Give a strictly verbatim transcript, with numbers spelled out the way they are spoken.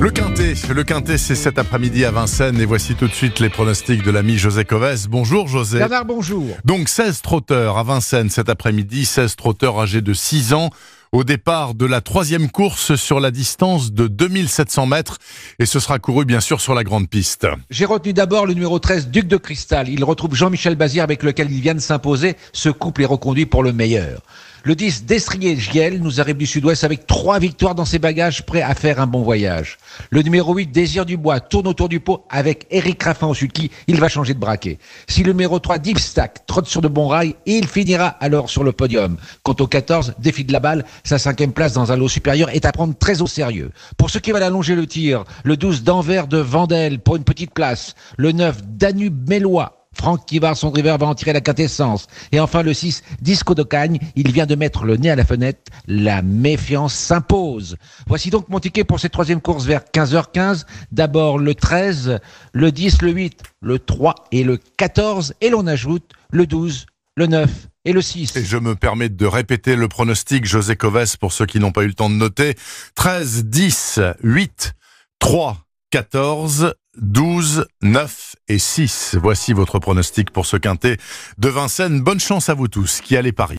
Le Quintet, le Quintet c'est cet après-midi à Vincennes et voici tout de suite les pronostics de l'ami José Coves. Bonjour José. Bernard, bonjour. Donc seize trotteurs à Vincennes cet après-midi, seize trotteurs âgés de six ans au départ de la troisième course sur la distance de deux mille sept cents mètres et ce sera couru bien sûr sur la grande piste. J'ai retenu d'abord le numéro treize, Duc de Cristal. Il retrouve Jean-Michel Bazir avec lequel il vient de s'imposer. Ce couple est reconduit pour le meilleur. Le dix, Destrier Giel, nous arrive du sud-ouest avec trois victoires dans ses bagages, prêt à faire un bon voyage. Le numéro huit, Désir du Bois, tourne autour du pot avec Eric Raffin au sulky, il va changer de braquet. Si le numéro trois, Deep Stack, trotte sur de bons rails, il finira alors sur le podium. Quant au quatorze, Défi de la balle, sa cinquième place dans un lot supérieur est à prendre très au sérieux. Pour ceux qui veulent allonger le tir, le douze, d'Anvers de Vandel pour une petite place. Le neuf, Danube Mélois. Franck Kivard, son driver, va en tirer la quintessence. Et enfin le six, Disco de Cagne, il vient de mettre le nez à la fenêtre. La méfiance s'impose. Voici donc mon ticket pour cette troisième course vers quinze heures quinze. D'abord le treize, le dix, le huit, le trois et le quatorze. Et l'on ajoute le douze, le neuf et le six. Et je me permets de répéter le pronostic José Coves pour ceux qui n'ont pas eu le temps de noter. treize, dix, huit, trois, quatorze, douze, neuf et six. Voici votre pronostic pour ce quintet de Vincennes. Bonne chance à vous tous qui allez parier.